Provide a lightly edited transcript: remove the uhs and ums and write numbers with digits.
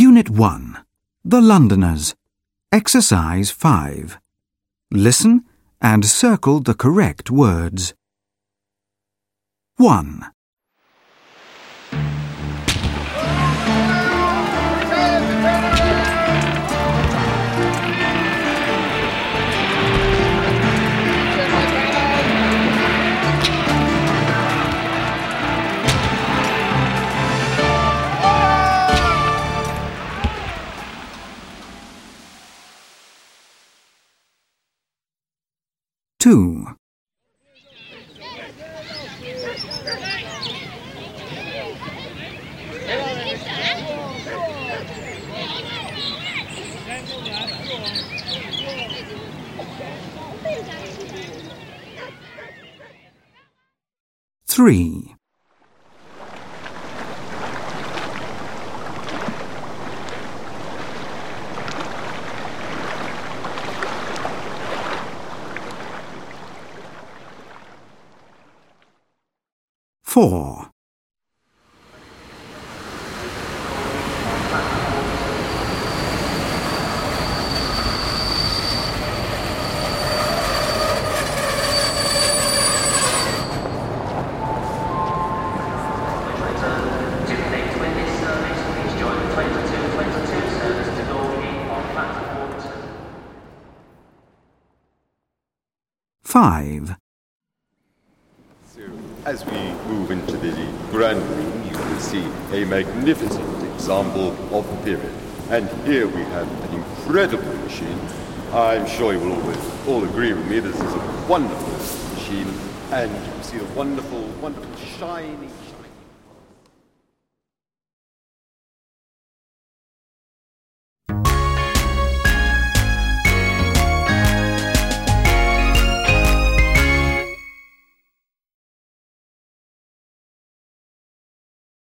Unit 1. The Londoners. Exercise 5. Listen and circle the correct words. 1. 2. 3. 4. 5. As we move into the grand room, you will see a magnificent example of the period. And here we have an incredible machine. I'm sure you will all agree with me, this is a wonderful machine. And you see a wonderful, wonderful shiny